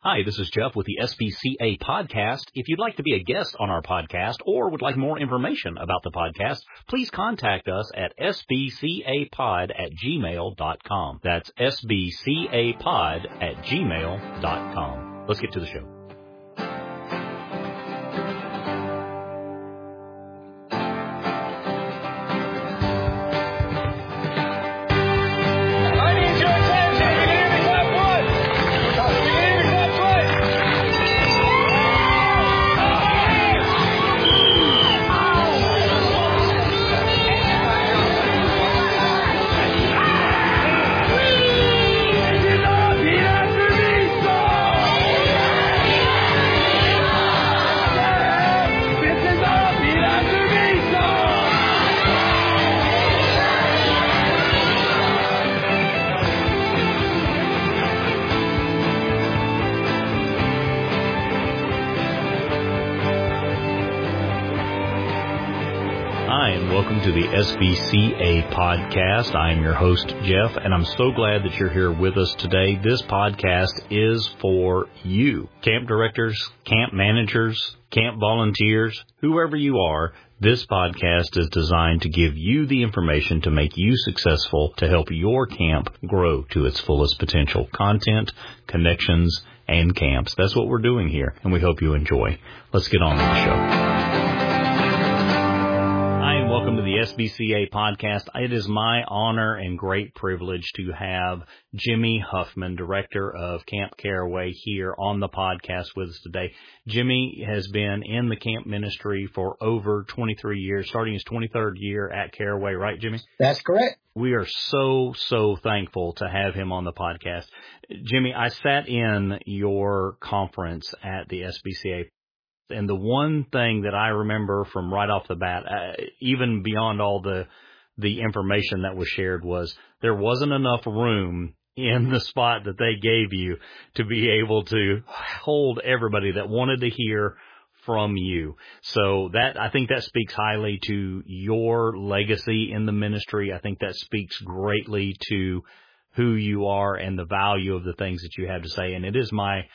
Hi, this is Jeff with the SBCA podcast. If you'd like to be a guest on our podcast or would like more information about the podcast, please contact us at sbcapod@gmail.com. That's sbcapod@gmail.com. Let's get to the show. Welcome to the SBCA podcast. I am your host, Jeff, and I'm so glad that you're here with us today. This podcast is for you. Camp directors, camp managers, camp volunteers, whoever you are, this podcast is designed to give you the information to make you successful, to help your camp grow to its fullest potential. Content, connections, and camps. That's what we're doing here, and we hope you enjoy. Let's get on with the show. Welcome to the SBCA podcast. It is my honor and great privilege to have Jimmy Huffman, Director of Camp Caraway, here on the podcast with us today. Jimmy has been in the camp ministry for over 23 years, starting his 23rd year at Caraway, right, Jimmy? That's correct. We are so thankful to have him on the podcast. Jimmy, I sat in your conference at the SBCA. And the one thing that I remember from right off the bat, even beyond all the information that was shared, was there wasn't enough room in the spot that they gave you to be able to hold everybody that wanted to hear from you. So I think that speaks highly to your legacy in the ministry. I think that speaks greatly to who you are and the value of the things that you have to say. And it is my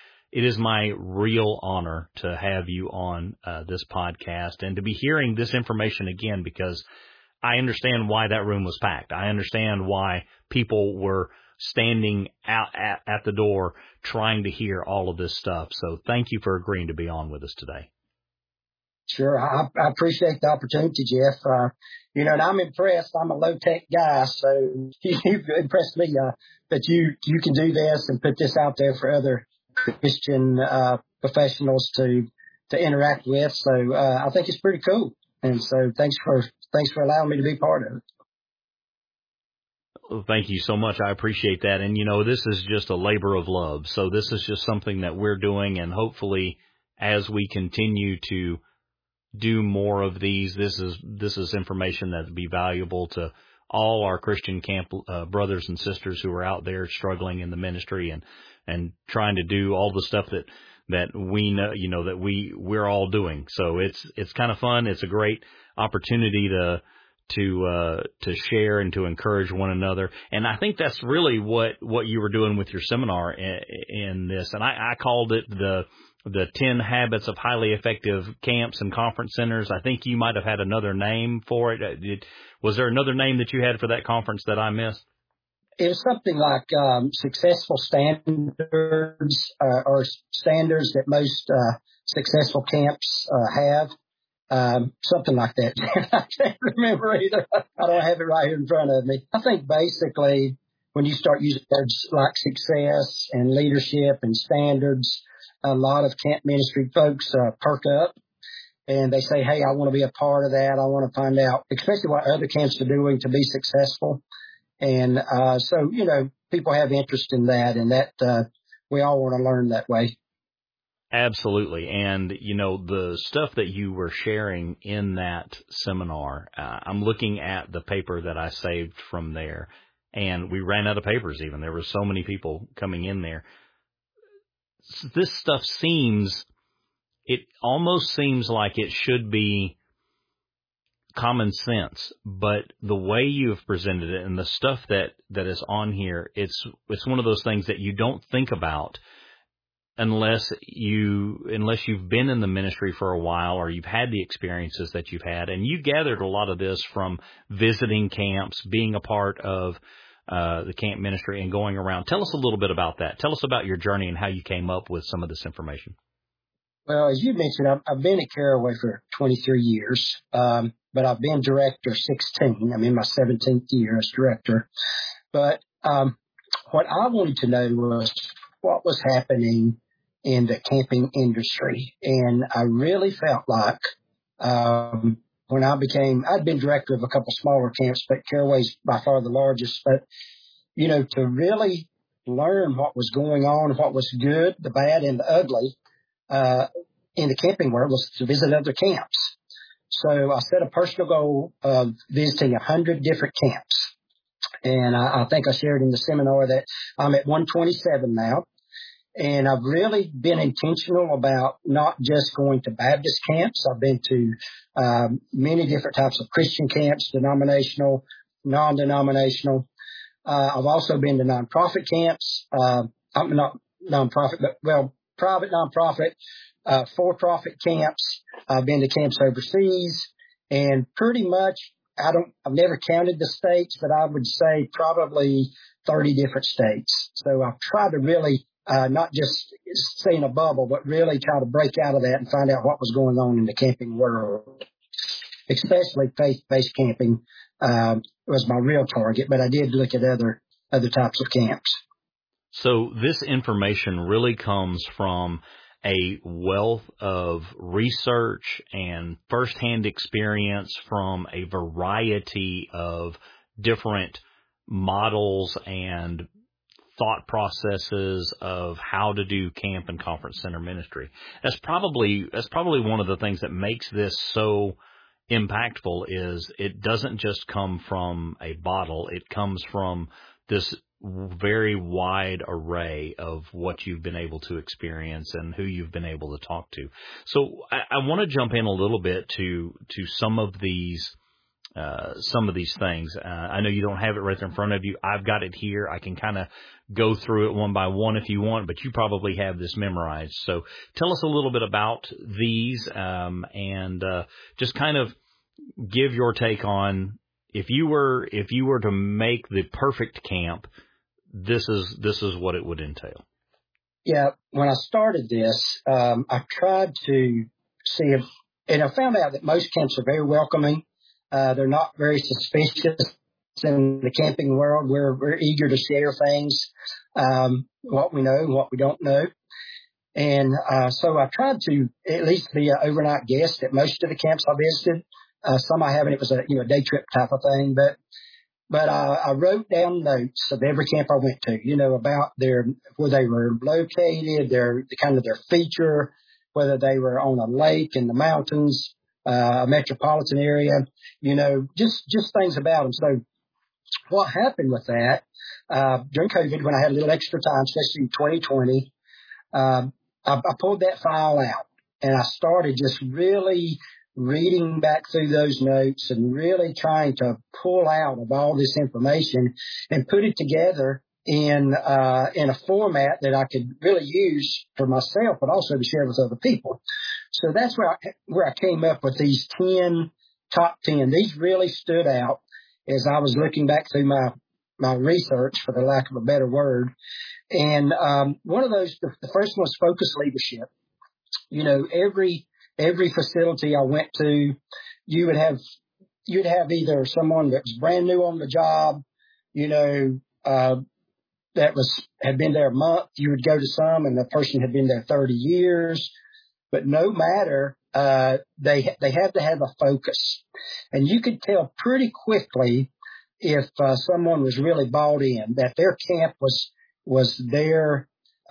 real honor to have you on this podcast and to be hearing this information again, because I understand why that room was packed. I understand why people were standing out at the door trying to hear all of this stuff. So thank you for agreeing to be on with us today. Sure. I appreciate the opportunity, Jeff. And I'm impressed. I'm a low-tech guy, so you've impressed me that you can do this and put this out there for other Christian professionals to interact with. So I think it's pretty cool. And so thanks for allowing me to be part of it. Well, thank you so much. I appreciate that. And this is just a labor of love. So this is just something that we're doing, and hopefully as we continue to do more of these, this is information that would be valuable to all our Christian camp brothers and sisters who are out there struggling in the ministry and trying to do all the stuff that we know, that we're all doing. So it's kind of fun. It's a great opportunity to share and to encourage one another. And I think that's really what you were doing with your seminar in this. And I called it the 10 Habits of Highly Effective Camps and Conference Centers. I think you might have had another name for it. Was there another name that you had for that conference that I missed? It was something like successful standards or standards that most successful camps have. Something like that. I can't remember either. I don't have it right here in front of me. I think basically when you start using words like success and leadership and standards, a lot of camp ministry folks perk up and they say, hey, I want to be a part of that. I want to find out, especially what other camps are doing to be successful. And so, people have interest in that, and that we all want to learn that way. Absolutely. And, the stuff that you were sharing in that seminar, I'm looking at the paper that I saved from there, and we ran out of papers even. There were so many people coming in there. This stuff almost seems like it should be common sense, but the way you have presented it and the stuff that is on here, it's one of those things that you don't think about unless you've been in the ministry for a while or you've had the experiences that you've had. And you gathered a lot of this from visiting camps, being a part of the camp ministry and going around. Tell us a little bit about that. Tell us about your journey and how you came up with some of this information. Well, as you mentioned, I've been at Caraway for 23 years, but I've been director 16. I'm in my 17th year as director. But what I wanted to know was what was happening in the camping industry. And I really felt like when I'd been director of a couple smaller camps, but Caraway's by far the largest. But, to really learn what was going on, what was good, the bad, and the ugly in the camping world was to visit other camps. So I set a personal goal of visiting 100 different camps. And I think I shared in the seminar that I'm at 127 now. And I've really been intentional about not just going to Baptist camps. I've been to many different types of Christian camps, denominational, non-denominational. I've also been to nonprofit camps. I'm not nonprofit, but private nonprofit, for-profit camps. I've been to camps overseas, and pretty much I've never counted the states, but I would say probably 30 different states. So I've tried to really not just stay in a bubble, but really try to break out of that and find out what was going on in the camping world. Especially faith-based camping was my real target, but I did look at other types of camps. So this information really comes from a wealth of research and firsthand experience from a variety of different models and thought processes of how to do camp and conference center ministry. That's probably one of the things that makes this so impactful is it doesn't just come from a bottle. It comes from this very wide array of what you've been able to experience and who you've been able to talk to. So I want to jump in a little bit to some of these things. I know you don't have it right there in front of you. I've got it here. I can kind of go through it one by one if you want, but you probably have this memorized. So tell us a little bit about these and just kind of give your take on if you were to make the perfect camp, this is what it would entail. Yeah, when I started this, I tried to see if, and I found out that most camps are very welcoming. They're not very suspicious in the camping world. We're eager to share things, what we know and what we don't know. And so I tried to at least be an overnight guest at most of the camps I visited. Some I haven't. It was a day trip type of thing, but I wrote down notes of every camp I went to, about where they were located, their feature, whether they were on a lake in the mountains, a metropolitan area, just things about them. So what happened with that, during COVID, when I had a little extra time, especially in 2020, I pulled that file out and I started just really reading back through those notes and really trying to pull out of all this information and put it together in a format that I could really use for myself, but also to share with other people. So that's where I came up with these top 10. These really stood out as I was looking back through my research, for the lack of a better word. And one of those, the first one was focus leadership. Every facility I went to, you'd have either someone that was brand new on the job, that had been there a month. You would go to some and the person had been there 30 years, but no matter, they had to have a focus, and you could tell pretty quickly if someone was really bought in, that their camp was their,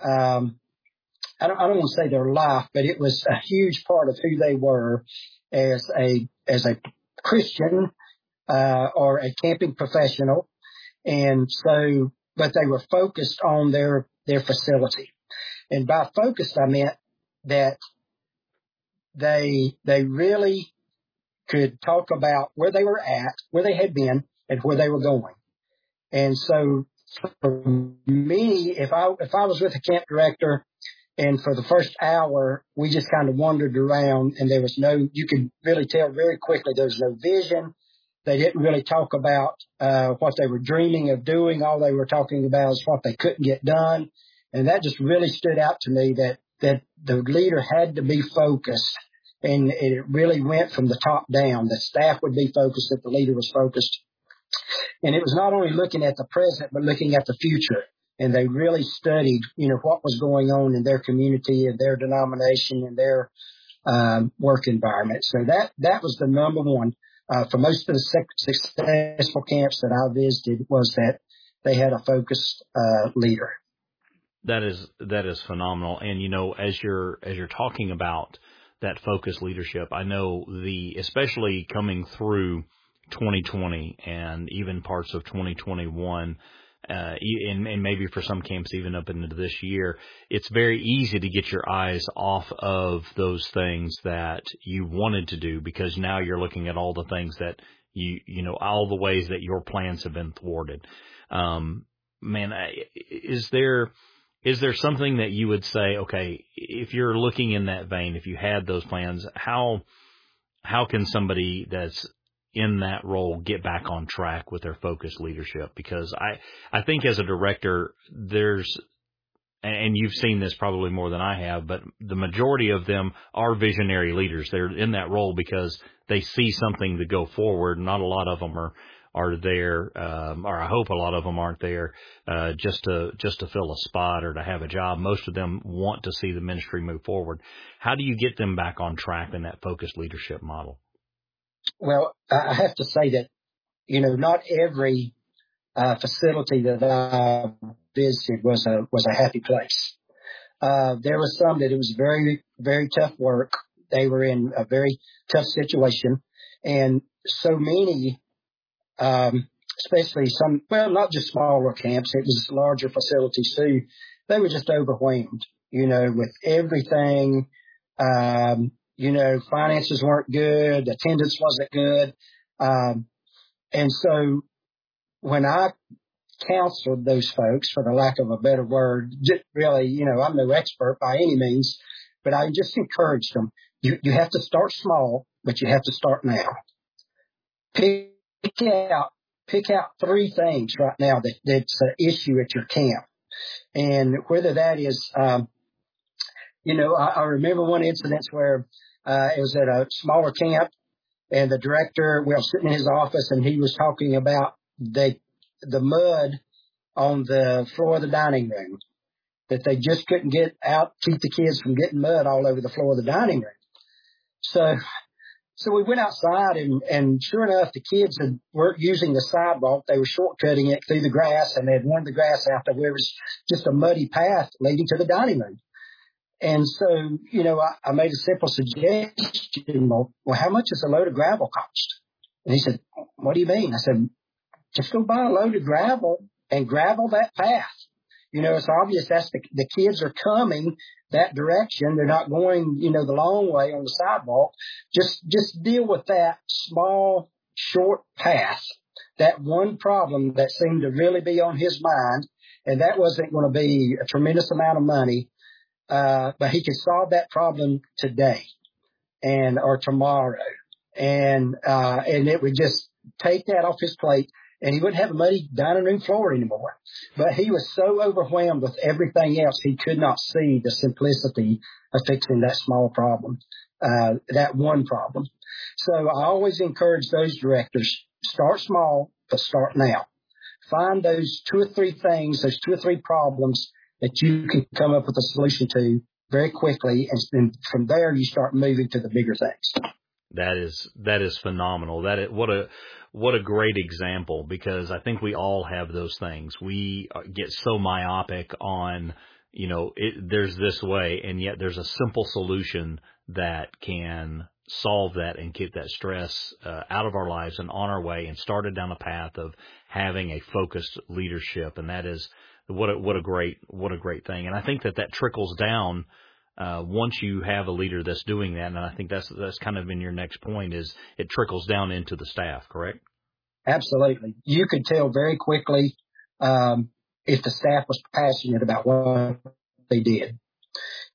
I don't want to say their life, but it was a huge part of who they were as a Christian, or a camping professional. And so, but they were focused on their facility. And by focused, I meant that they really could talk about where they were at, where they had been, and where they were going. And so for me, if I was with a camp director And for the first hour, we just kind of wandered around, and there was you could really tell very quickly there was no vision. They didn't really talk about what they were dreaming of doing. All they were talking about is what they couldn't get done. And that just really stood out to me, that the leader had to be focused. And it really went from the top down. The staff would be focused, that the leader was focused. And it was not only looking at the present, but looking at the future. And they really studied, what was going on in their community and their denomination and their work environment. So that was the number one for most of the successful camps that I visited, was that they had a focused leader. That is phenomenal. And as you're talking about that focused leadership, I know especially coming through 2020 and even parts of 2021. And maybe for some camps even up into this year, it's very easy to get your eyes off of those things that you wanted to do, because now you're looking at all the things that all the ways that your plans have been thwarted. Is there something that you would say, okay, if you're looking in that vein, if you had those plans, how can somebody that's in that role get back on track with their focused leadership? Because I think as a director, and you've seen this probably more than I have, but the majority of them are visionary leaders. They're in that role because they see something to go forward. Not a lot of them are there, or I hope a lot of them aren't there just to fill a spot or to have a job. Most of them want to see the ministry move forward. How do you get them back on track in that focused leadership model? Well, I have to say that, not every facility that I visited was a happy place. There was some that it was very, very tough work. They were in a very tough situation. And so many, especially some, well, not just smaller camps, it was larger facilities too. They were just overwhelmed, with everything. Finances weren't good, attendance wasn't good. And so when I counseled those folks, for the lack of a better word, really, I'm no expert by any means, but I just encouraged them. You have to start small, but you have to start now. Pick out 3 things right now that's an issue at your camp. And whether that is, I remember one incident where it was at a smaller camp, and the director, we were sitting in his office, and he was talking about the mud on the floor of the dining room, that they just couldn't get out, keep the kids from getting mud all over the floor of the dining room. So we went outside, and sure enough, the kids weren't using the sidewalk. They were shortcutting it through the grass, and they had worn the grass out to where it was just a muddy path leading to the dining room. And so, I made a simple suggestion. Well, how much does a load of gravel cost? And he said, what do you mean? I said, just go buy a load of gravel and gravel that path. It's obvious that's the kids are coming that direction. They're not going, the long way on the sidewalk. Just deal with that small, short path. That one problem that seemed to really be on his mind, and that wasn't going to be a tremendous amount of money. But he could solve that problem today or tomorrow. And it would just take that off his plate, and he wouldn't have a muddy dining room floor anymore. But he was so overwhelmed with everything else, he could not see the simplicity of fixing that small problem, that one problem. So I always encourage those directors, start small, but start now. Find those 2 or 3 things, those 2 or 3 problems that you can come up with a solution to very quickly, and from there you start moving to the bigger things. That is phenomenal. What a great example, because I think we all have those things. We get so myopic on, there's this way, and yet there's a simple solution that can solve that and get that stress out of our lives and on our way, and started down a path of having a focused leadership. And that is what a great thing. And I think that trickles down once you have a leader that's doing that. And I think that's kind of in your next point, is it trickles down into the staff, correct? Absolutely. You could tell very quickly if the staff was passionate about what they did.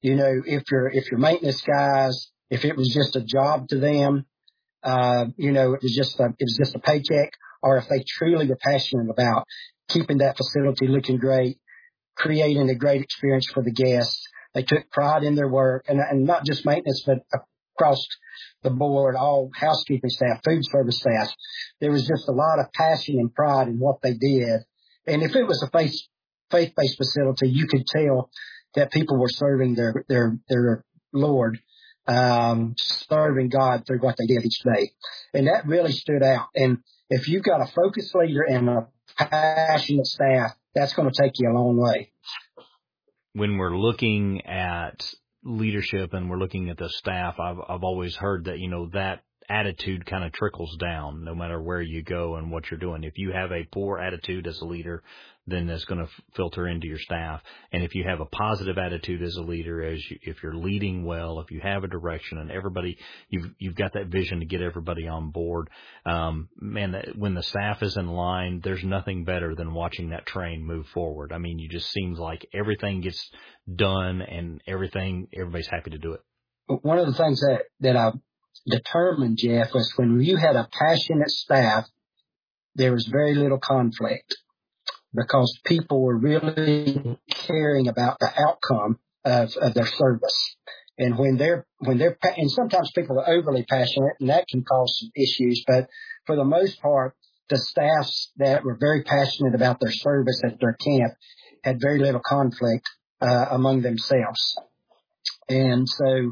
if your maintenance guys, if it was just a job to them, it was just a paycheck, or if they truly were passionate about keeping that facility looking great, creating a great experience for the guests. They took pride in their work, and not just maintenance, but across the board, all housekeeping staff, food service staff. There was just a lot of passion and pride in what they did. And if it was a faith-based facility, you could tell that people were serving their Lord, serving God through what they did each day. And that really stood out. And if you've got a focused leader and a passionate staff, that's going to take you a long way. When we're looking at leadership and we're looking at the staff, I've always heard that, that attitude kind of trickles down no matter where you go and what you're doing. If you have a poor attitude as a leader, then that's going to filter into your staff. And if you have a positive attitude as a leader, if you're leading well, if you have a direction and everybody, you've got that vision to get everybody on board. When the staff is in line, there's nothing better than watching that train move forward. I mean, it just seems like everything gets done and everybody's happy to do it. One of the things that I determined, Jeff, was when you had a passionate staff, there was very little conflict, because people were really caring about the outcome of their service. And and sometimes people are overly passionate, and that can cause some issues, but for the most part, the staffs that were very passionate about their service at their camp had very little conflict among themselves. And so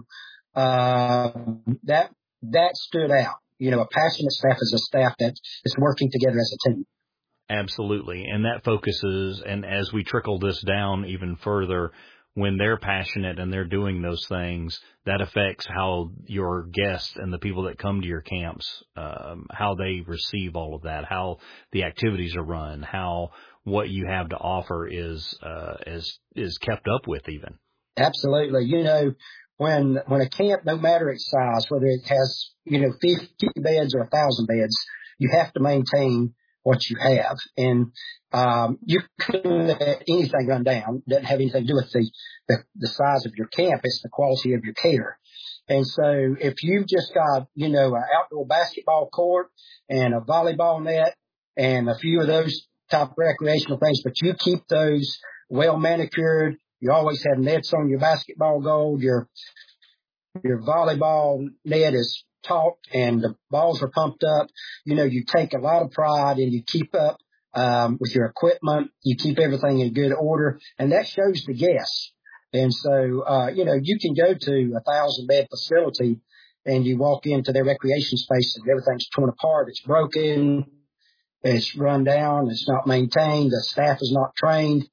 that stood out. A passionate staff is a staff that is working together as a team. Absolutely. And that focuses, and as we trickle this down even further, when they're passionate and they're doing those things, that affects how your guests and the people that come to your camps, how they receive all of that, how the activities are run, how what you have to offer is kept up with even. Absolutely. When a camp, no matter its size, whether it has, 50 beds or 1,000 beds, you have to maintain what you have. And you couldn't let anything run down. It doesn't have anything to do with the size of your camp. It's the quality of your care. And so if you've just got, an outdoor basketball court and a volleyball net and a few of those type of recreational things, but you keep those well manicured, you always have nets on your basketball goal, your volleyball net is taut and the balls are pumped up. You take a lot of pride and you keep up with your equipment. You keep everything in good order, and that shows the guests. And so, you can go to a 1,000-bed facility and you walk into their recreation space and everything's torn apart. It's broken. It's run down. It's not maintained. The staff is not trained.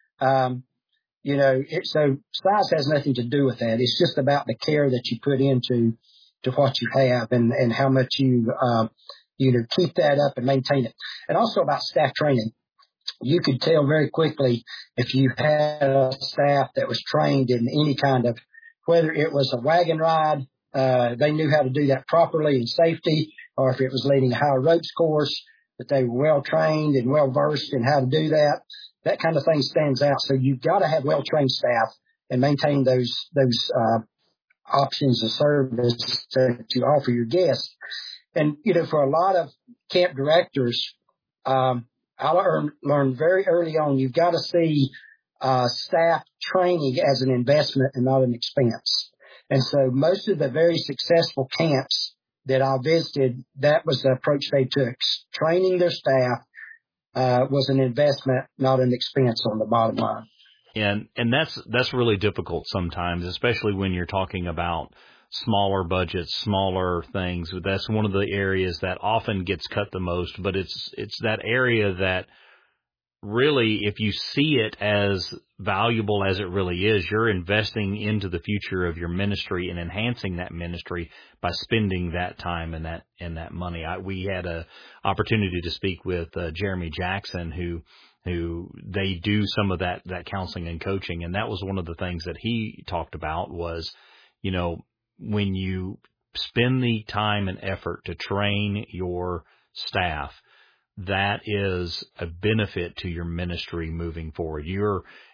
So size has nothing to do with that. It's just about the care that you put into what you have and how much you keep that up and maintain it. And also about staff training. You could tell very quickly if you had a staff that was trained in any kind of, whether it was a wagon ride, they knew how to do that properly in safety, or if it was leading a high ropes course, that they were well trained and well versed in how to do that. That kind of thing stands out. So you've got to have well trained staff and maintain those options of service to offer your guests. And, for a lot of camp directors, I learned very early on, you've got to see staff training as an investment and not an expense. And so most of the very successful camps that I visited, that was the approach they took. Training their staff was an investment, not an expense on the bottom line. And that's really difficult sometimes, especially when you're talking about smaller budgets, smaller things. That's one of the areas that often gets cut the most, but it's that area that really, if you see it as valuable as it really is, you're investing into the future of your ministry and enhancing that ministry by spending that time and that money. We had a opportunity to speak with Jeremy Jackson, who they do some of that counseling and coaching. And that was one of the things that he talked about was, when you spend the time and effort to train your staff, that is a benefit to your ministry moving forward.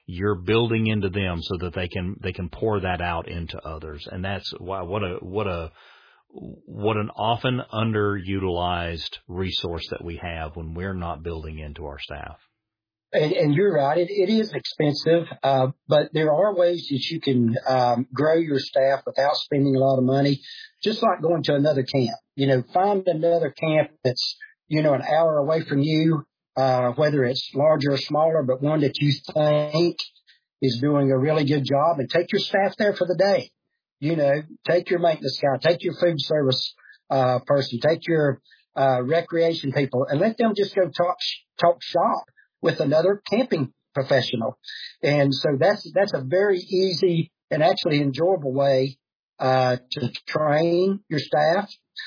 you're building into them so that they can pour that out into others. And that's wow, what an often underutilized resource that we have when we're not building into our staff. And you're right. It is expensive, but there are ways that you can grow your staff without spending a lot of money, just like going to another camp. Find another camp that's, an hour away from you, whether it's larger or smaller, but one that you think is doing a really good job, and take your staff there for the day. Take your maintenance guy, take your food service person, take your recreation people, and let them just go talk shop with another camping professional. And so that's a very easy and actually enjoyable way to train your staff.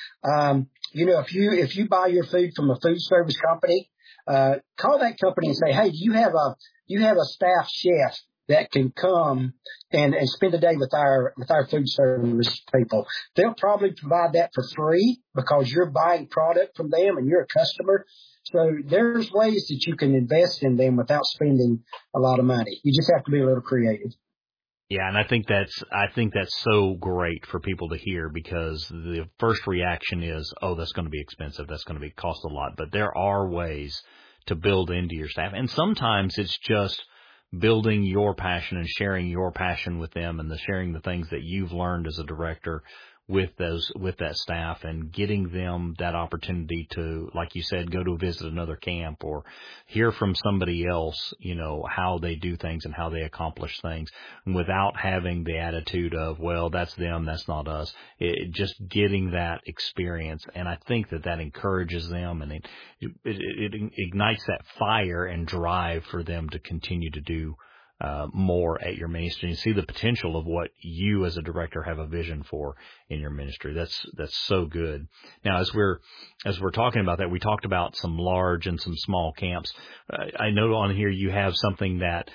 If you buy your food from a food service company, call that company and say, hey, you have a staff chef that can come and spend a day with our food service people. They'll probably provide that for free because you're buying product from them and you're a customer. So there's ways that you can invest in them without spending a lot of money. You just have to be a little creative. Yeah, and I think that's so great for people to hear, because the first reaction is, oh, that's going to be expensive. That's going to cost a lot. But there are ways to build into your staff. And sometimes it's just building your passion and sharing your passion with them, and sharing the things that you've learned as a director with that staff, and getting them that opportunity to, like you said, go to visit another camp or hear from somebody else, how they do things and how they accomplish things, without having the attitude of, well, that's them, that's not us. Just getting that experience. And I think that encourages them, and it ignites that fire and drive for them to continue to do more at your ministry, and see the potential of what you as a director have a vision for in your ministry. That's so good. Now, as we're talking about that, we talked about some large and some small camps. I know on here you have something that,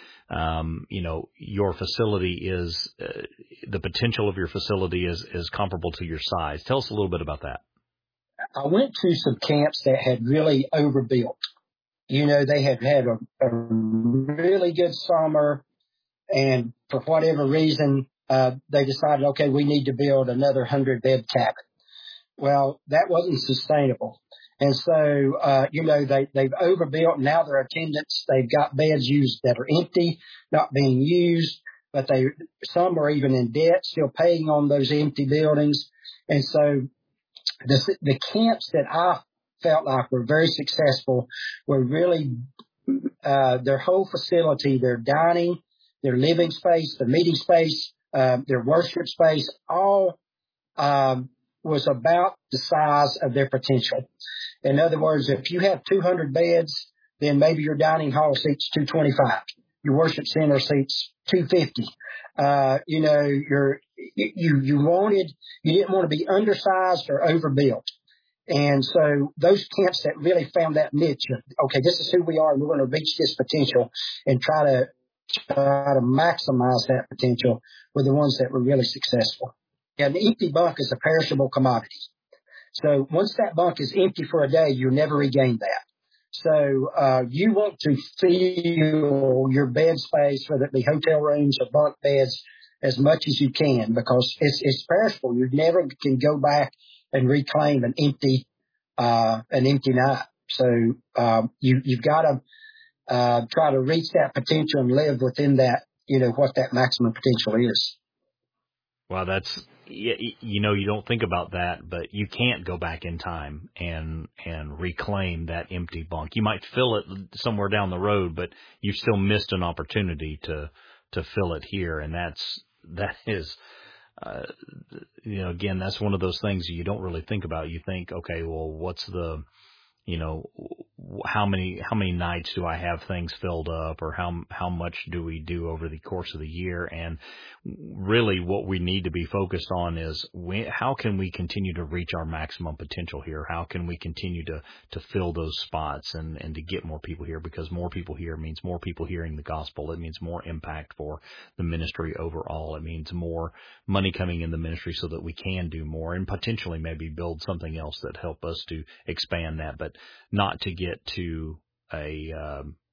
your facility is, the potential of your facility is comparable to your size. Tell us a little bit about that. I went to some camps that had really overbuilt. They had a really good summer, and for whatever reason, they decided, okay, we need to build another 100-bed cabin. Well, that wasn't sustainable. And so, they've overbuilt. Now their attendants, they've got beds used that are empty, not being used, but some are even in debt, still paying on those empty buildings. And so the camps that I felt like were very successful were really their whole facility, their dining, their living space, their meeting space, their worship space, all was about the size of their potential. In other words, if you have 200 beds, then maybe your dining hall seats 225. Your worship center seats 250. You didn't want to be undersized or overbuilt. And so those camps that really found that niche of, okay, this is who we are, and we're going to reach this potential and try to maximize that potential, were the ones that were really successful. And the empty bunk is a perishable commodity. So once that bunk is empty for a day, you never regain that. So you want to fill your bed space, whether it be hotel rooms or bunk beds, as much as you can, because it's perishable. You never can go back and reclaim an empty night. So you've got to try to reach that potential and live within that, what that maximum potential is. Well, that's, you don't think about that, but you can't go back in time and reclaim that empty bunk. You might fill it somewhere down the road, but you've still missed an opportunity to fill it here. And that is, again, that's one of those things you don't really think about. You think, okay, well, what's the, how many nights do I have things filled up, or how much do we do over the course of the year? And really what we need to be focused on is how can we continue to reach our maximum potential here? How can we continue to fill those spots and to get more people here? Because more people here means more people hearing the gospel. It means more impact for the ministry overall. It means more money coming in the ministry so that we can do more and potentially maybe build something else that help us to expand that, but not to get to a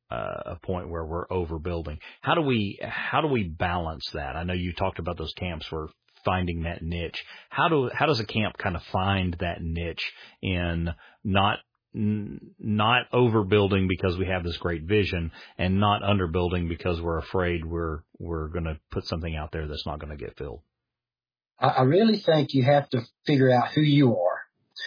a point where we're overbuilding. How do we balance that? I know you talked about those camps were finding that niche. How does a camp kind of find that niche in not overbuilding because we have this great vision, and not underbuilding because we're afraid we're going to put something out there that's not going to get filled? I really think you have to figure out who you are.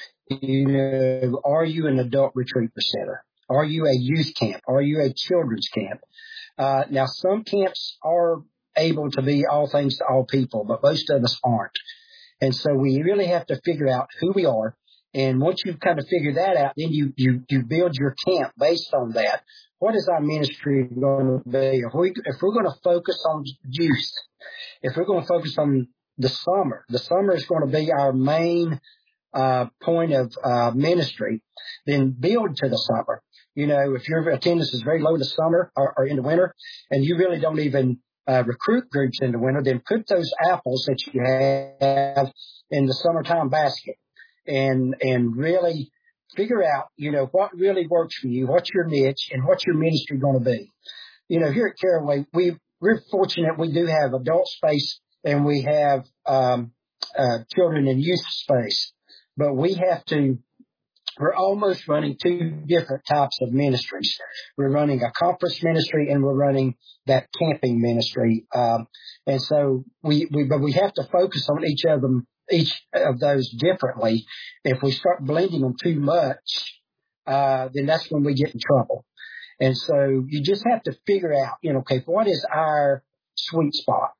Are you an adult retreat center? Are you a youth camp? Are you a children's camp? Now, some camps are able to be all things to all people, but most of us aren't. And so we really have to figure out who we are. And once you've kind of figured that out, then you build your camp based on that. What is our ministry going to be? If we're going to focus on youth, if we're going to focus on the summer is going to be our main point of ministry, then build to the summer. If your attendance is very low in the summer or in the winter, and you really don't even recruit groups in the winter, then put those apples that you have in the summertime basket and really figure out, what really works for you, what's your niche, and what's your ministry going to be. Here at Caraway, we're fortunate we do have adult space and we have children and youth space, but we're almost running two different types of ministries. We're running a conference ministry and we're running that camping ministry. And so but we have to focus on each of those differently. If we start blending them too much, then that's when we get in trouble. And so you just have to figure out, okay, what is our sweet spot?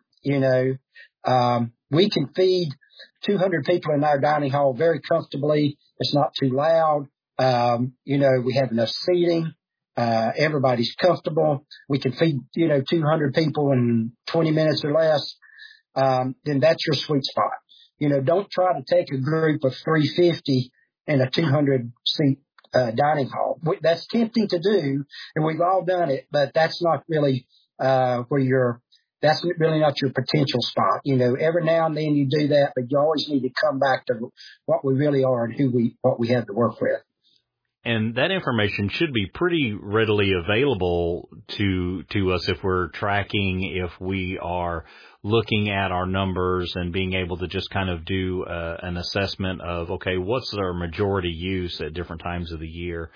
We can feed 200 people in our dining hall very comfortably. It's not too loud. We have enough seating. Everybody's comfortable. We can feed, 200 people in 20 minutes or less. Then that's your sweet spot. Don't try to take a group of 350 in a 200 seat dining hall. That's tempting to do, and we've all done it, but that's not really that's really not your potential spot. Every now and then you do that, but you always need to come back to what we really are and what we have to work with. And that information should be pretty readily available to us if we're tracking, if we are looking at our numbers and being able to just kind of do an assessment of, okay, what's our majority use at different times of the year?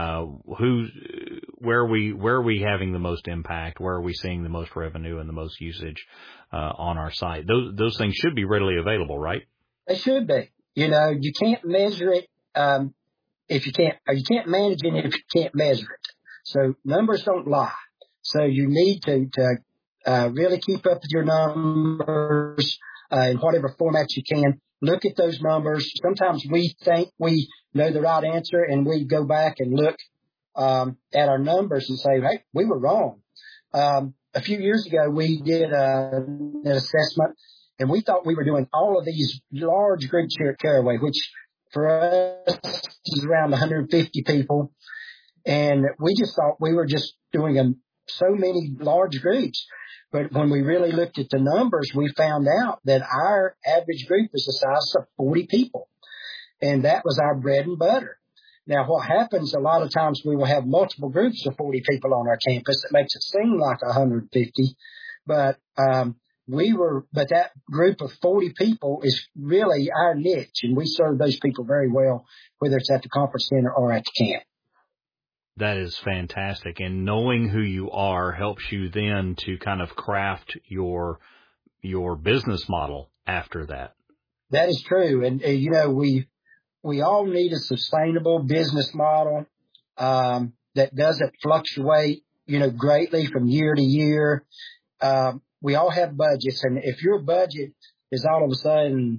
Where are we having the most impact? Where are we seeing the most revenue and the most usage on our site? Those things should be readily available, right? They should be. You can't measure it if you can't manage it if you can't measure it. So numbers don't lie. So you need to really keep up with your numbers in whatever format you can. Look at those numbers. Sometimes we think we know the right answer, and we go back and look at our numbers and say, hey, we were wrong. A few years ago, we did an assessment, and we thought we were doing all of these large groups here at Caraway, which for us is around 150 people. And we just thought we were just doing so many large groups. But when we really looked at the numbers, we found out that our average group is the size of 40 people. And that was our bread and butter. Now, what happens a lot of times, we will have multiple groups of 40 people on our campus. It makes it seem like 150. But that group of 40 people is really our niche. And we serve those people very well, whether it's at the conference center or at the camp. That is fantastic. And knowing who you are helps you then to kind of craft your business model after that. That is true. And, we all need a sustainable business model that doesn't fluctuate, greatly from year to year. We all have budgets. And if your budget is all of a sudden,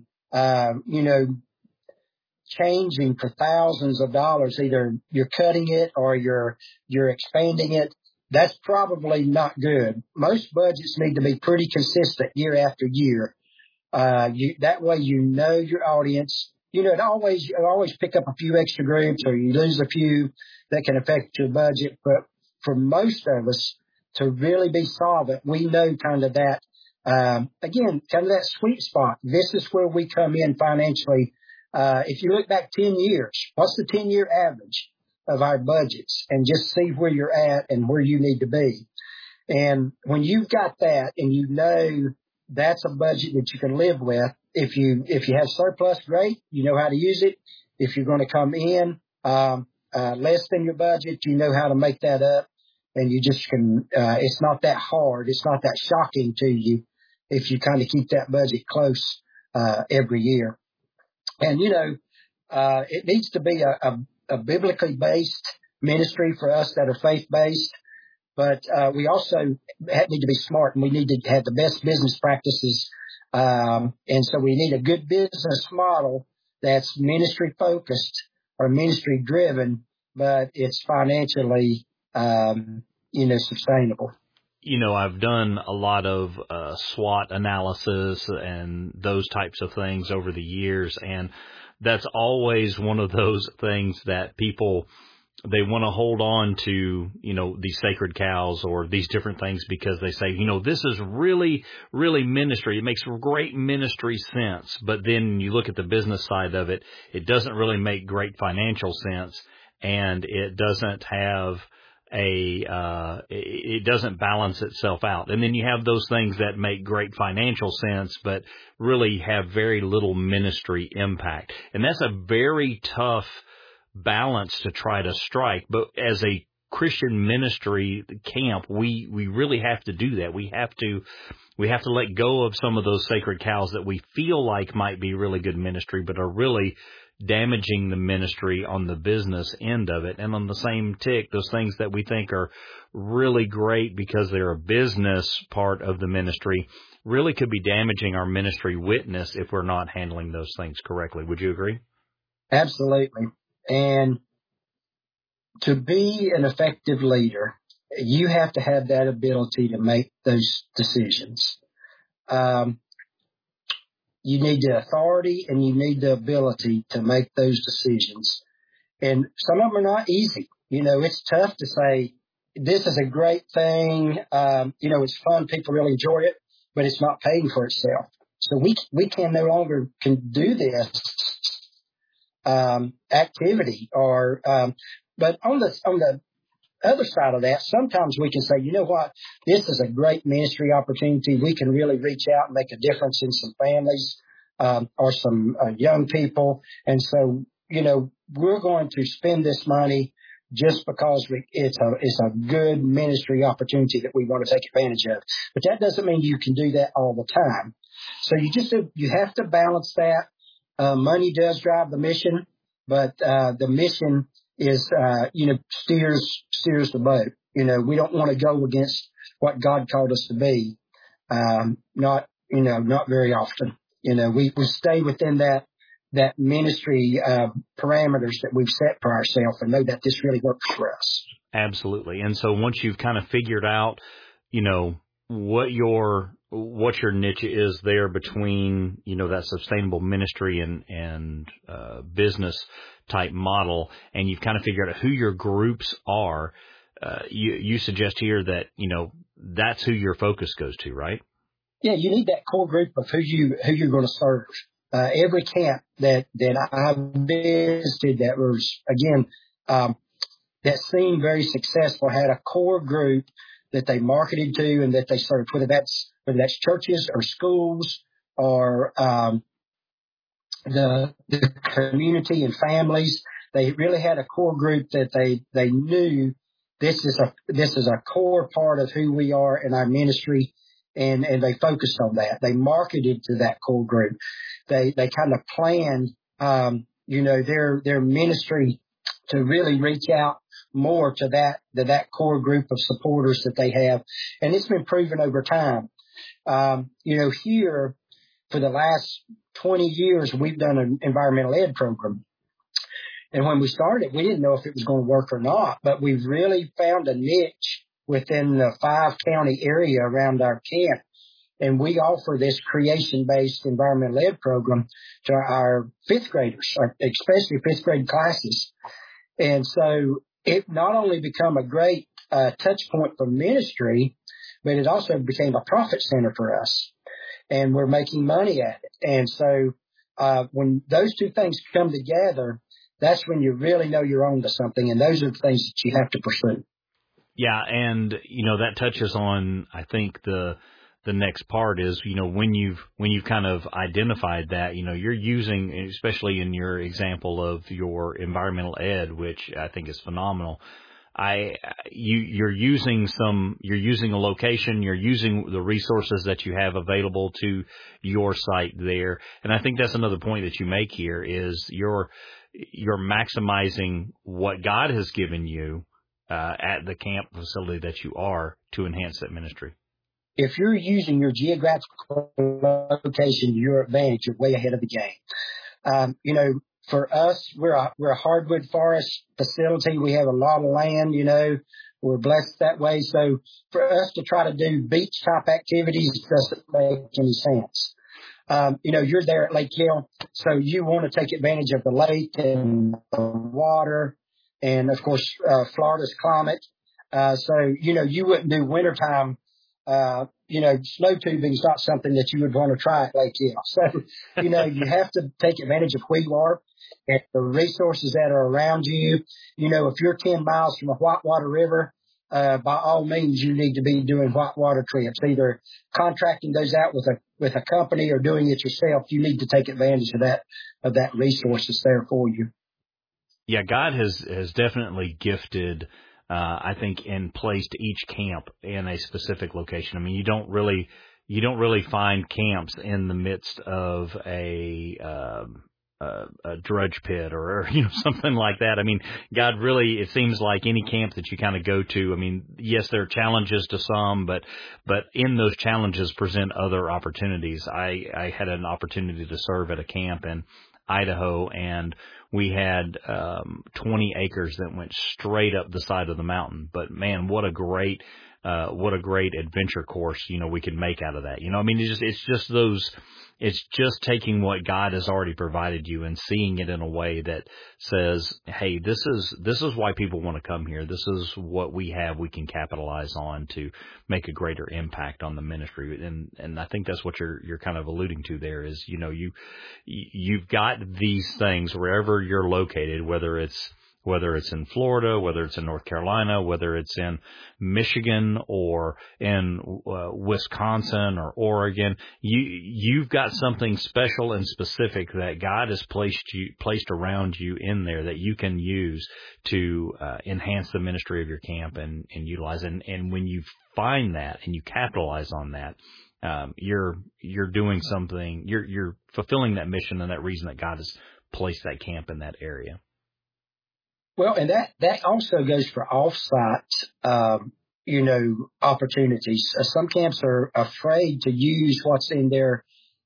changing for thousands of dollars, either you're cutting it or you're expanding it, that's probably not good. Most budgets need to be pretty consistent year after year. That way your audience. You always pick up a few extra groups, or you lose a few that can affect your budget. But for most of us to really be solvent, we know kind of that, kind of that sweet spot. This is where we come in financially. If you look back 10 years, what's the 10-year average? of our budgets and just see where you're at and where you need to be. And when you've got that and you know that's a budget that you can live with, if you have surplus, great, you know how to use it. If you're going to come in less than your budget, you know how to make that up. And you just can, it's not that hard. It's not that shocking to you if you kind of keep that budget close every year. And, it needs to be a biblically based ministry for us that are faith based. But we also need to be smart, and we need to have the best business practices. And so we need a good business model that's ministry focused or ministry driven, but it's financially, sustainable. I've done a lot of SWOT analysis and those types of things over the years, and that's always one of those things that people, they want to hold on to, these sacred cows or these different things because they say, this is really, really ministry. It makes great ministry sense. But then you look at the business side of it, it doesn't really make great financial sense, and it doesn't have it doesn't balance itself out. And then you have those things that make great financial sense, but really have very little ministry impact. And that's a very tough balance to try to strike. But as a Christian ministry camp, we really have to do that. We have to let go of some of those sacred cows that we feel like might be really good ministry, but are really damaging the ministry on the business end of it. And on the same tick, those things that we think are really great because they're a business part of the ministry really could be damaging our ministry witness if we're not handling those things correctly. Would you agree? Absolutely. And to be an effective leader, you have to have that ability to make those decisions. You need the authority and you need the ability to make those decisions. And some of them are not easy. It's tough to say, this is a great thing. It's fun. People really enjoy it, but it's not paying for itself. So we can no longer do this activity but on the other side of that, sometimes we can say, you know what, this is a great ministry opportunity. We can really reach out and make a difference in some families or some young people. And so, we're going to spend this money just because it's a good ministry opportunity that we want to take advantage of. But that doesn't mean you can do that all the time. So you have to balance that. Money does drive the mission, but the mission is, steers the boat. We don't want to go against what God called us to be. Not very often. We stay within that ministry parameters that we've set for ourselves and know that this really works for us. Absolutely. And so once you've kind of figured out, what your niche is there between, that sustainable ministry and business type model, and you've kind of figured out who your groups are, you suggest here that, that's who your focus goes to, right? Yeah, you need that core group of who you're going to serve. Every camp that I visited that was, again, that seemed very successful had a core group that they marketed to and that they served, whether that's churches or schools or the community and families. They really had a core group that they knew this is a core part of who we are in our ministry, and they focused on that. They marketed to that core group. They kind of planned their ministry to really reach out more to that core group of supporters that they have. And it's been proven over time. Here for the last 20 years, we've done an environmental ed program. And when we started, we didn't know if it was going to work or not, but we've really found a niche within the 5-county area around our camp. And we offer this creation-based environmental ed program to our fifth graders, especially fifth grade classes. And so it not only become a great touch point for ministry, but it also became a profit center for us. And we're making money at it. And so when those two things come together, that's when you really know you're on to something. And those are the things that you have to pursue. Yeah. And, that touches on, I think the next part is, when you've kind of identified that, you're using, especially in your example of your environmental ed, which I think is phenomenal. You're using a location, you're using the resources that you have available to your site there. And I think that's another point that you make here is you're maximizing what God has given you, at the camp facility that you are to enhance that ministry. If you're using your geographical location to your advantage, you're way ahead of the game. For us, we're a hardwood forest facility. We have a lot of land, we're blessed that way. So for us to try to do beach type activities doesn't make any sense. You're there at Lake Hill, so you want to take advantage of the lake and the water and of course, Florida's climate. So you wouldn't do wintertime. Snow tubing is not something that you would want to try at Lake Hill. So, you have to take advantage of where you are and the resources that are around you. If you're 10 miles from a Whitewater River, by all means, you need to be doing whitewater trips, either contracting those out with a company or doing it yourself. You need to take advantage of that resource that's there for you. Yeah, God has definitely gifted, I think, and placed each camp in a specific location. I mean, you don't really find camps in the midst of a drudge pit or something like that. I mean, God really, it seems like any camp that you kind of go to, I mean, yes, there are challenges to some, but in those challenges present other opportunities. I had an opportunity to serve at a camp in Idaho, and we had 20 acres that went straight up the side of the mountain. But man, what a great adventure course we could make out of that. I mean, it's just taking what God has already provided you and seeing it in a way that says, hey, this is why people want to come here. This is what we have we can capitalize on to make a greater impact on the ministry. And I think that's what you're kind of alluding to there is, you've got these things wherever you're located, whether it's in Florida, whether it's in North Carolina, whether it's in Michigan or in Wisconsin or Oregon, you've got something special and specific that God has placed around you in there that you can use to enhance the ministry of your camp and utilize. And when you find that and you capitalize on that, you're doing something. You're fulfilling that mission and that reason that God has placed that camp in that area. Well, and that also goes for off-site, opportunities. Some camps are afraid to use what's in their,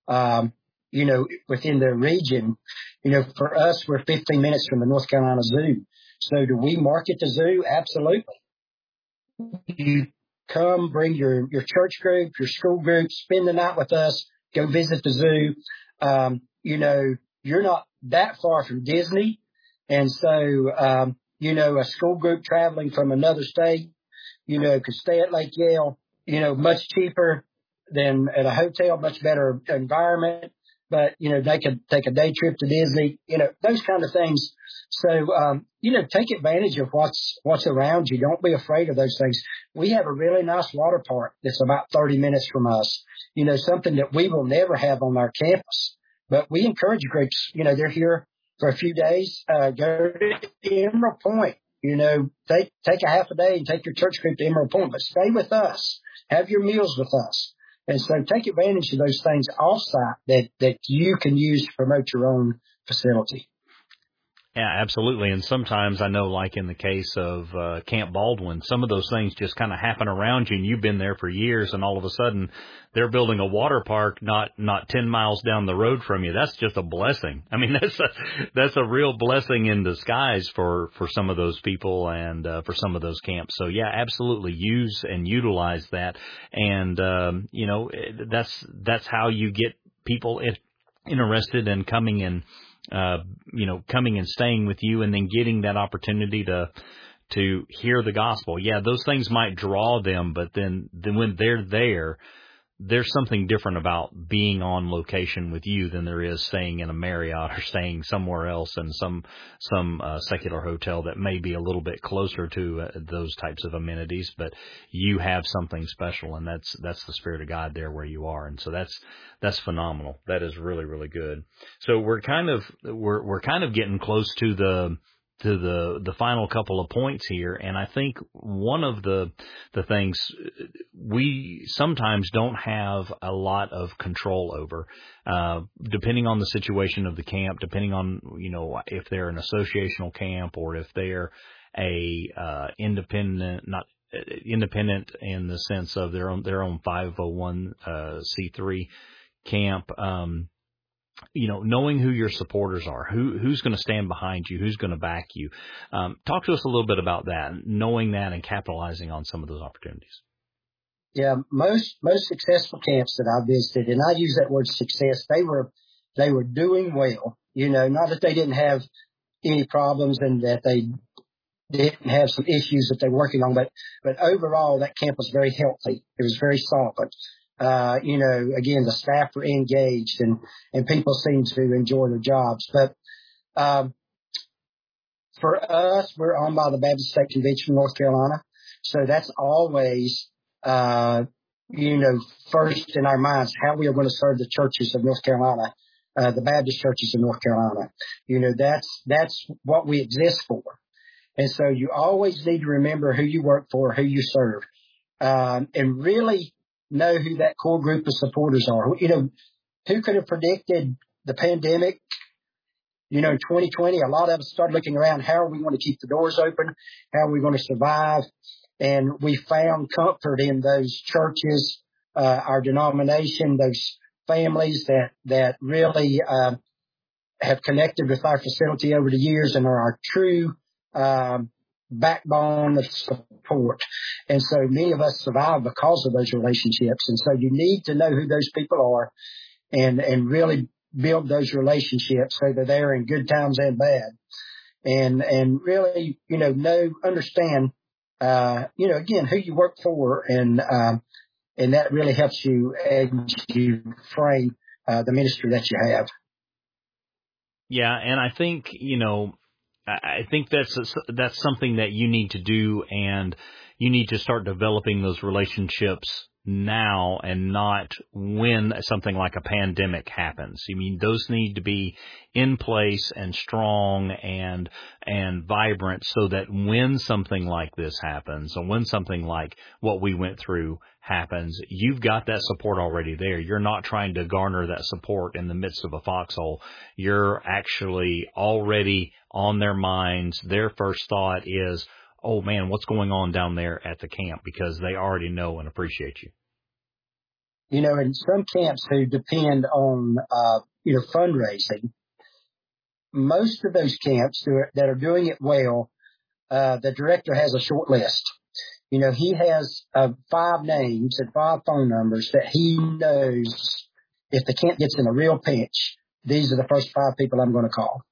within their region. For us, we're 15 minutes from the North Carolina Zoo. So do we market the zoo? Absolutely. You come, bring your church group, your school group, spend the night with us, go visit the zoo. You're not that far from Disney. And so, a school group traveling from another state, could stay at Lake Yale, much cheaper than at a hotel, much better environment. But, they could take a day trip to Disney, those kind of things. So, take advantage of what's around you. Don't be afraid of those things. We have a really nice water park that's about 30 minutes from us, something that we will never have on our campus. But we encourage groups, they're here for a few days, go to Emerald Point, take a half a day and take your church group to Emerald Point, but stay with us, have your meals with us. And so take advantage of those things off-site that you can use to promote your own facility. Yeah, absolutely. And sometimes I know, like in the case of Camp Baldwin, some of those things just kind of happen around you, and you've been there for years, and all of a sudden they're building a water park not 10 miles down the road from you. That's just a blessing. I mean, that's a real blessing in disguise for some of those people and for some of those camps. So yeah, absolutely use and utilize that. And that's how you get people interested in coming in. Coming and staying with you and then getting that opportunity to hear the gospel. Yeah, those things might draw them, but then when they're there, there's something different about being on location with you than there is staying in a Marriott or staying somewhere else in some secular hotel that may be a little bit closer to those types of amenities, but you have something special, and that's the Spirit of God there where you are. And so that's phenomenal. That is really, really good. So we're kind of getting close to the final couple of points here. And I think one of the things we sometimes don't have a lot of control over, depending on the situation of the camp, depending on, if they're an associational camp or if they're independent in the sense of their own 501c3 camp, knowing who your supporters are, who's going to stand behind you, who's going to back you. Talk to us a little bit about that, knowing that and capitalizing on some of those opportunities. Yeah, most successful camps that I visited, and I use that word success, they were doing well. Not that they didn't have any problems and that they didn't have some issues that they're working on, but overall that camp was very healthy. It was very solid. Again, the staff were engaged and people seemed to enjoy their jobs. But, for us, we're owned by the Baptist State Convention of North Carolina. So that's always, first in our minds, how we are going to serve the churches of North Carolina, the Baptist churches of North Carolina. That's what we exist for. And so you always need to remember who you work for, who you serve, and really know who that core group of supporters are. Who could have predicted the pandemic? In 2020, a lot of us started looking around, how are we going to keep the doors open? How are we going to survive? And we found comfort in those churches, our denomination, those families that really have connected with our facility over the years and are our true backbone of support. And so many of us survive because of those relationships. And so you need to know who those people are and really build those relationships so that they're in good times and bad. And really, understand, again, who you work for and that really helps you as you frame the ministry that you have. Yeah. And I think, I think that's something that you need to do, and you need to start developing those relationships now and not when something like a pandemic happens. Those need to be in place and strong and vibrant so that when something like this happens, or when something like what we went through happens, you've got that support already there. You're not trying to garner that support in the midst of a foxhole. You're actually already on their minds. Their first thought is, oh man, what's going on down there at the camp? Because they already know and appreciate you. In some camps who depend on, fundraising, most of those camps that are doing it well, the director has a short list. He has 5 names and 5 phone numbers that he knows if the camp gets in a real pinch, these are the first 5 people I'm going to call.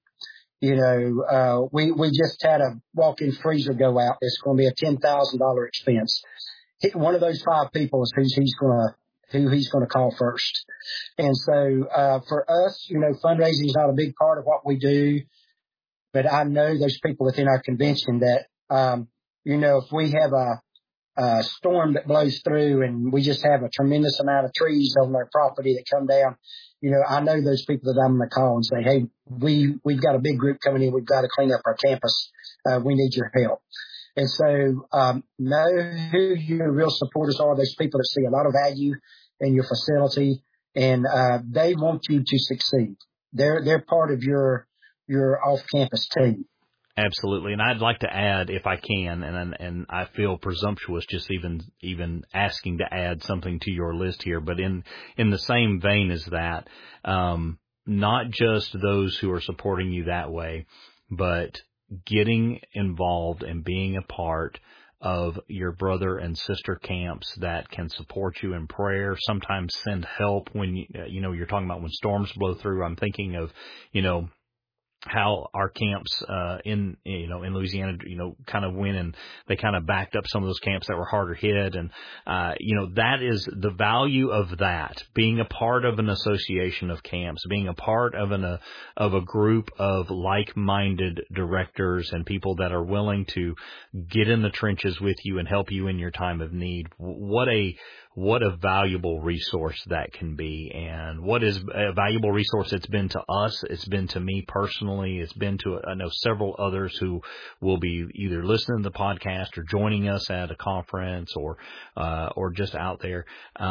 We just had a walk-in freezer go out. It's going to be a $10,000 expense. One of those 5 people is who he's going to call first. And so, for us, fundraising is not a big part of what we do, but I know those people within our convention that, if we have a storm that blows through and we just have a tremendous amount of trees on their property that come down, I know those people that I'm going to call and say, hey, we've got a big group coming in. We've got to clean up our campus. We need your help. And so, know who your real supporters are. Those people that see a lot of value in your facility, and they want you to succeed. They're part of your off-campus team. Absolutely. And I'd like to add, if I can, and I feel presumptuous just even asking to add something to your list here, but in the same vein as that, not just those who are supporting you that way, but getting involved and being a part of your brother and sister camps that can support you in prayer, sometimes send help when, you're talking about when storms blow through. I'm thinking of, how our camps in Louisiana kind of went, and they kind of backed up some of those camps that were harder hit, and that is the value of that, being a part of an association of camps, being a part of a group of like-minded directors and people that are willing to get in the trenches with you and help you in your time of need. What a valuable resource that can be, and what is a valuable resource it's been to us. It's been to me personally. It's been to, I know, several others who will be either listening to the podcast or joining us at a conference or just out there.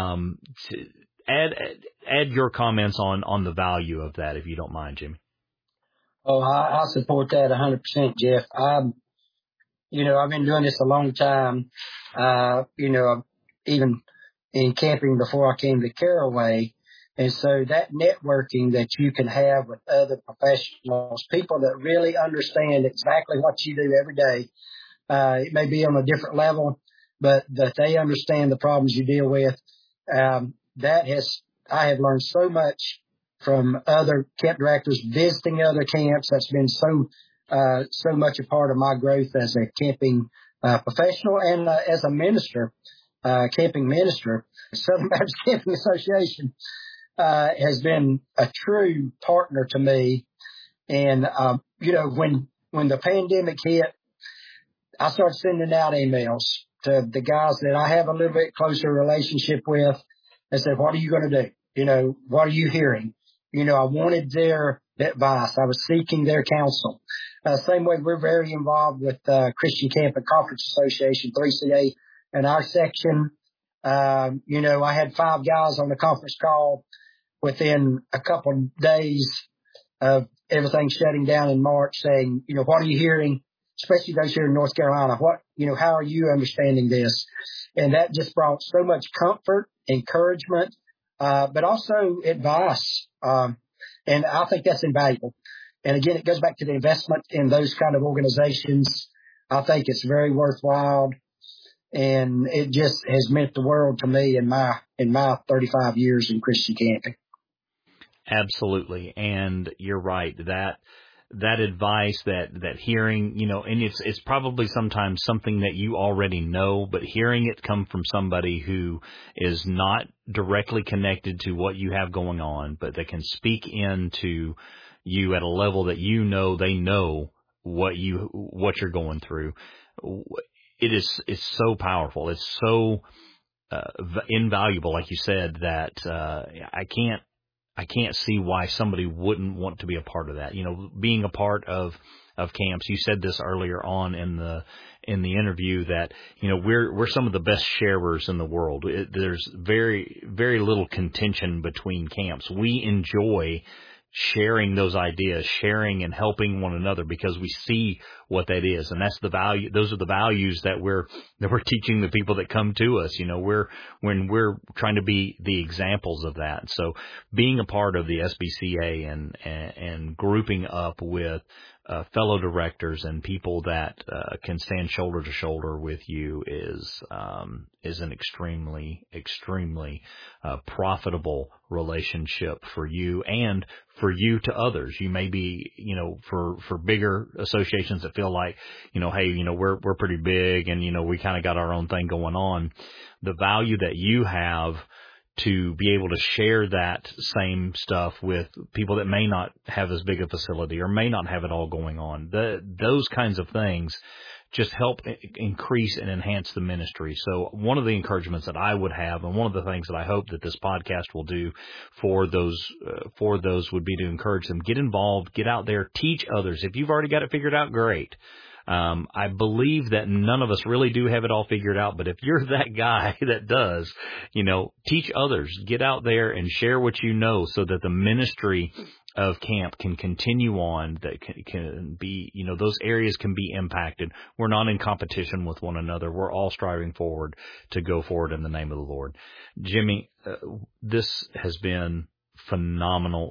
Add your comments on the value of that, if you don't mind, Jimmy. Oh, I support that 100%, Jeff. I've been doing this a long time. Even in camping before I came to Caraway. And so that networking that you can have with other professionals, people that really understand exactly what you do every day, it may be on a different level, but that they understand the problems you deal with. I have learned so much from other camp directors, visiting other camps. That's been so much a part of my growth as a camping professional and as a minister. Camping minister. Southern Baptist Camping Association has been a true partner to me. And when the pandemic hit, I started sending out emails to the guys that I have a little bit closer relationship with and said, "What are you going to do? What are you hearing?" I wanted their advice. I was seeking their counsel. Same way we're very involved with Christian Camp and Conference Association, 3CA. In our section, I had 5 guys on the conference call within a couple of days of everything shutting down in March saying, what are you hearing? Especially those here in North Carolina. How are you understanding this? And that just brought so much comfort, encouragement, but also advice. And I think that's invaluable. And again, it goes back to the investment in those kind of organizations. I think it's very worthwhile. And it just has meant the world to me in my 35 years in Christian camping. Absolutely. And you're right. That advice, that hearing, and it's probably sometimes something that you already know, but hearing it come from somebody who is not directly connected to what you have going on, but that can speak into you at a level that they know what you're going through. It's so powerful. It's so invaluable, like you said, that I can't see why somebody wouldn't want to be a part of that. Being a part of camps. You said this earlier on in the interview that we're some of the best sharers in the world. There's very, very little contention between camps. We enjoy sharing those ideas, sharing and helping one another because we see what that is. And that's the value. Those are the values that we're teaching the people that come to us. When we're trying to be the examples of that. So being a part of the SBCA and grouping up with fellow directors and people that can stand shoulder to shoulder with you is an extremely, extremely profitable relationship for you and for you to others. You may be, for bigger associations that feel like, hey, we're pretty big and, we kind of got our own thing going on. The value that you have to be able to share that same stuff with people that may not have as big a facility or may not have it all going on. Those kinds of things just help increase and enhance the ministry. So one of the encouragements that I would have, and one of the things that I hope that this podcast will do for those would be to encourage them, get involved, get out there, teach others. If you've already got it figured out, great. I believe that none of us really do have it all figured out, but if you're that guy that does, teach others, get out there and share what you know so that the ministry of camp can continue on, that can be, those areas can be impacted. We're not in competition with one another. We're all striving forward to go forward in the name of the Lord. Jimmy, this has been phenomenal,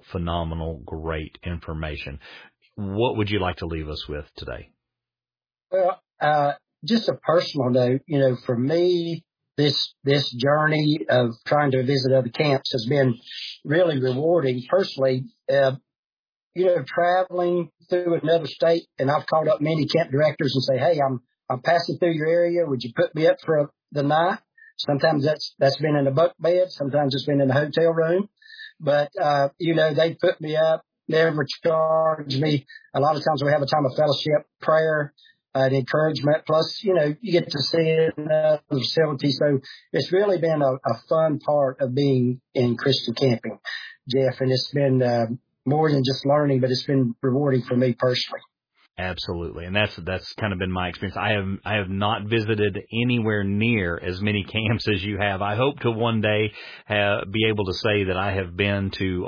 great information. What would you like to leave us with today? Well, just a personal note, for me, this journey of trying to visit other camps has been really rewarding personally. traveling through another state, and I've called up many camp directors and say, hey, I'm passing through your area. Would you put me up for the night? Sometimes that's been in a bunk bed. Sometimes it's been in a hotel room. But, they put me up, never charge me. A lot of times we have a time of fellowship, prayer, and encouragement. Plus, you get to see another facility. So it's really been a fun part of being in Christian camping, Jeff. And it's been more than just learning, but it's been rewarding for me personally. Absolutely. And that's kind of been my experience. I have not visited anywhere near as many camps as you have. I hope to one day be able to say that I have been to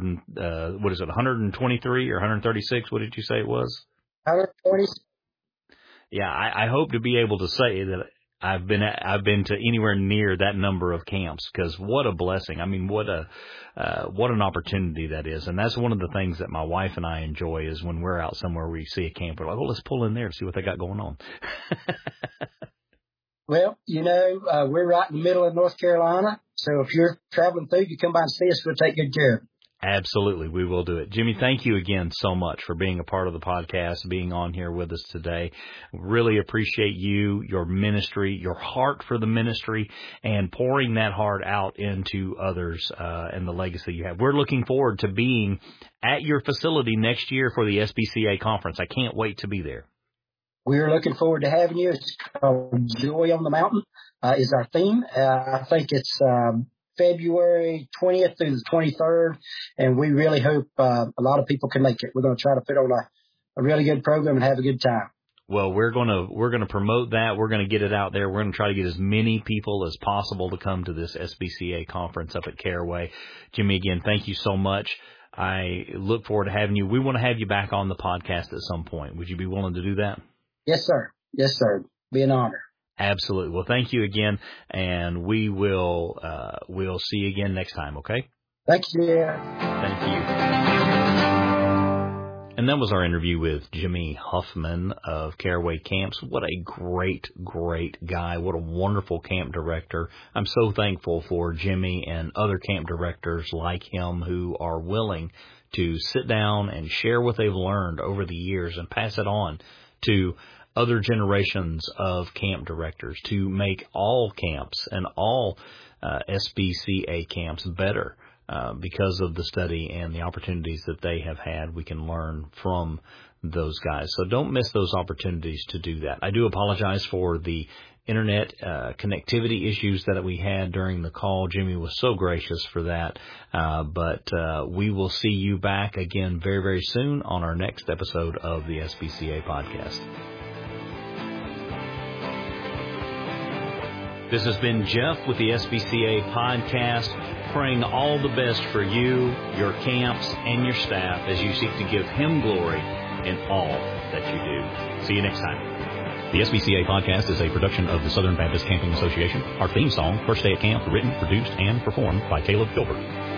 123 or 136? What did you say it was? 120. Yeah, I hope to be able to say that I've been to anywhere near that number of camps, because what a blessing. I mean, what an opportunity that is. And that's one of the things that my wife and I enjoy, is when we're out somewhere we see a camp, we're like, well, let's pull in there to see what they got going on. Well, we're right in the middle of North Carolina. So if you're traveling through, you come by and see us. We'll take good care of you. Absolutely. We will do it. Jimmy, thank you again so much for being a part of the podcast, being on here with us today. Really appreciate you, your ministry, your heart for the ministry, and pouring that heart out into others and the legacy you have. We're looking forward to being at your facility next year for the SBCA conference. I can't wait to be there. We're looking forward to having you. It's called Joy on the Mountain is our theme. I think it's February 20th through the 23rd, and we really hope a lot of people can make it. We're going to try to put on a really good program and have a good time. Well, we're going to promote that. We're going to get it out there. We're going to try to get as many people as possible to come to this SBCA conference up at Caraway. Jimmy, again, thank you so much. I look forward to having you. We want to have you back on the podcast at some point. Would you be willing to do that? Yes, sir. Yes, sir. Be an honor. Absolutely. Well, thank you again, and we'll see you again next time, okay? Thank you. Thank you. And that was our interview with Jimmy Huffman of Caraway Camps. What a great, great guy. What a wonderful camp director. I'm so thankful for Jimmy and other camp directors like him who are willing to sit down and share what they've learned over the years and pass it on to other generations of camp directors to make all camps and all SBCA camps better because of the study and the opportunities that they have had. We can learn from those guys. So don't miss those opportunities to do that. I do apologize for the internet connectivity issues that we had during the call. Jimmy was so gracious for that. But we will see you back again very, very soon on our next episode of the SBCA podcast. This has been Jeff with the SBCA podcast, praying all the best for you, your camps, and your staff as you seek to give Him glory in all that you do. See you next time. The SBCA podcast is a production of the Southern Baptist Camping Association. Our theme song, First Day at Camp, written, produced, and performed by Caleb Gilbert.